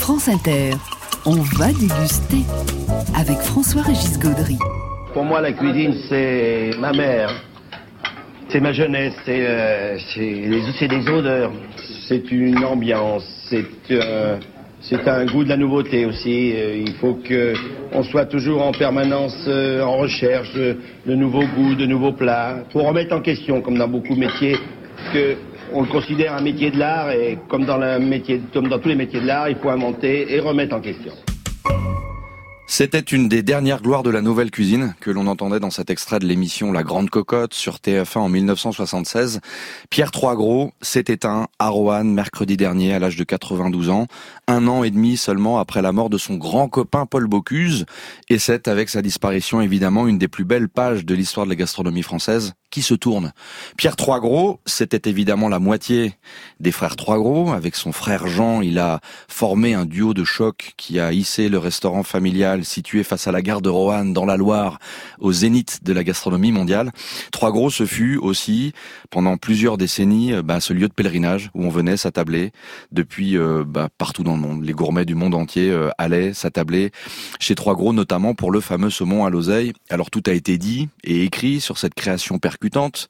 France Inter, on va déguster avec François-Régis Gaudry. Pour moi, la cuisine, c'est ma mère, c'est ma jeunesse, c'est des odeurs, c'est une ambiance, c'est un goût de la nouveauté aussi. Il faut qu'on soit toujours en permanence en recherche de nouveaux goûts, de nouveaux plats, pour remettre en question, comme dans beaucoup de métiers, qu'on le considère un métier de l'art, et comme dans tous les métiers de l'art, il faut inventer et remettre en question. C'était une des dernières gloires de la nouvelle cuisine que l'on entendait dans cet extrait de l'émission La Grande Cocotte sur TF1 en 1976. Pierre Troisgros s'est éteint à Roanne mercredi dernier à l'âge de 92 ans, 1 an et demi seulement après la mort de son grand copain Paul Bocuse. Et c'est avec sa disparition évidemment une des plus belles pages de l'histoire de la gastronomie française qui se tourne. Pierre Troisgros, c'était évidemment la moitié des frères Troisgros. Avec son frère Jean, il a formé un duo de choc qui a hissé le restaurant familial situé face à la gare de Roanne dans la Loire au zénith de la gastronomie mondiale. Troisgros, ce fut aussi pendant plusieurs décennies ce lieu de pèlerinage où on venait s'attabler depuis partout dans le monde. Les gourmets du monde entier allaient s'attabler chez Troisgros, notamment pour le fameux saumon à l'oseille. Alors tout a été dit et écrit sur cette création percutante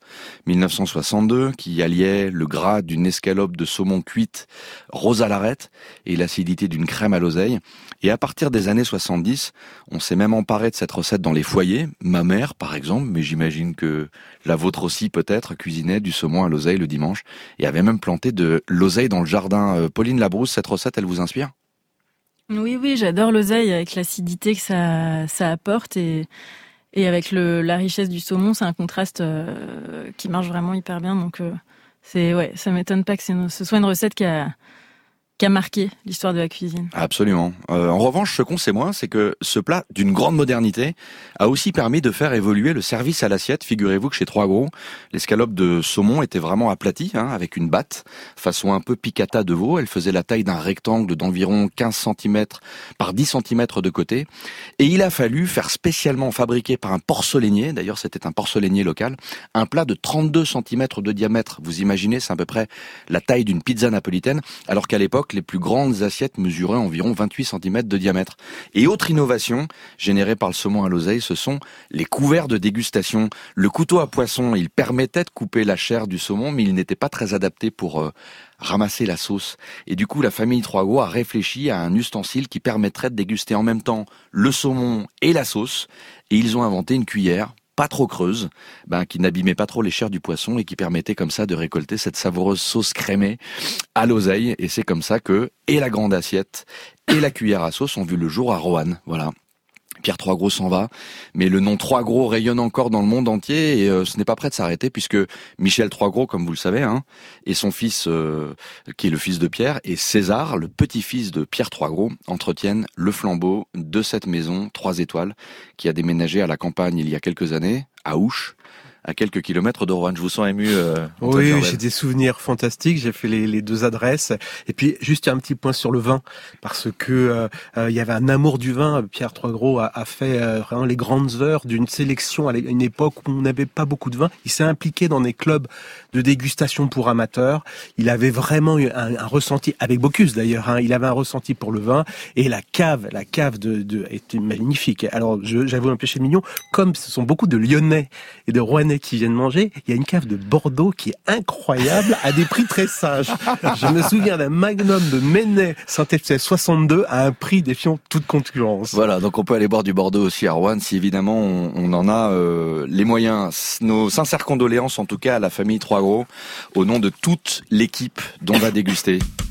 1962 qui alliait le gras d'une escalope de saumon cuite rose à l'arête et l'acidité d'une crème à l'oseille. Et à partir des années 70, on s'est même emparé de cette recette dans les foyers. Ma mère, par exemple, mais j'imagine que la vôtre aussi peut-être, cuisinait du saumon à l'oseille le dimanche et avait même planté de l'oseille dans le jardin. Pauline Labrousse, cette recette, elle vous inspire ? Oui, j'adore l'oseille avec l'acidité que ça apporte et avec la richesse du saumon, c'est un contraste qui marche vraiment hyper bien. Donc ça m'étonne pas que ce soit une recette qui a marqué l'histoire de la cuisine. Absolument. En revanche, ce qu'on sait moins, c'est que ce plat d'une grande modernité a aussi permis de faire évoluer le service à l'assiette. Figurez-vous que chez Troisgros, l'escalope de saumon était vraiment aplatie, avec une batte, façon un peu piccata de veau. Elle faisait la taille d'un rectangle d'environ 15 cm par 10 cm de côté. Et il a fallu faire spécialement fabriquer par un porcelainier, d'ailleurs c'était un porcelainier local, un plat de 32 cm de diamètre. Vous imaginez, c'est à peu près la taille d'une pizza napolitaine, alors qu'à l'époque, les plus grandes assiettes mesuraient environ 28 cm de diamètre. Et autre innovation générée par le saumon à l'oseille, ce sont les couverts de dégustation. Le couteau à poisson, il permettait de couper la chair du saumon, mais il n'était pas très adapté pour ramasser la sauce. Et du coup, la famille Troisgros a réfléchi à un ustensile qui permettrait de déguster en même temps le saumon et la sauce. Et ils ont inventé une cuillère pas trop creuse, qui n'abîmait pas trop les chairs du poisson et qui permettait comme ça de récolter cette savoureuse sauce crémée à l'oseille. Et c'est comme ça que et la grande assiette et la cuillère à sauce ont vu le jour à Roanne. Voilà. Pierre Troisgros s'en va, mais le nom Troisgros rayonne encore dans le monde entier et ce n'est pas prêt de s'arrêter puisque Michel Troisgros, comme vous le savez, et son fils, qui est le fils de Pierre, et César, le petit-fils de Pierre Troisgros, entretiennent le flambeau de cette maison 3 étoiles qui a déménagé à la campagne il y a quelques années, à Ouche, à quelques kilomètres de Roanne. Je vous sens ému. Oui, j'ai des souvenirs fantastiques. J'ai fait les 2 adresses. Et puis, juste un petit point sur le vin, parce que il y avait un amour du vin. Pierre Troisgros a fait vraiment les grandes heures d'une sélection à une époque où on n'avait pas beaucoup de vin. Il s'est impliqué dans des clubs de dégustation pour amateurs. Il avait vraiment eu un ressenti, avec Bocuse d'ailleurs, il avait un ressenti pour le vin. Et la cave était magnifique. Alors, j'avoue un péché mignon, comme ce sont beaucoup de Lyonnais et de Rouennais qui viennent manger, il y a une cave de Bordeaux qui est incroyable à des prix très sages. Je me souviens d'un magnum de Ménet Saint-Epsel 62 à un prix défiant toute concurrence. Voilà, donc on peut aller boire du Bordeaux aussi à Roanne si évidemment on en a les moyens. Nos sincères condoléances en tout cas à la famille Troisgros au nom de toute l'équipe dont on va déguster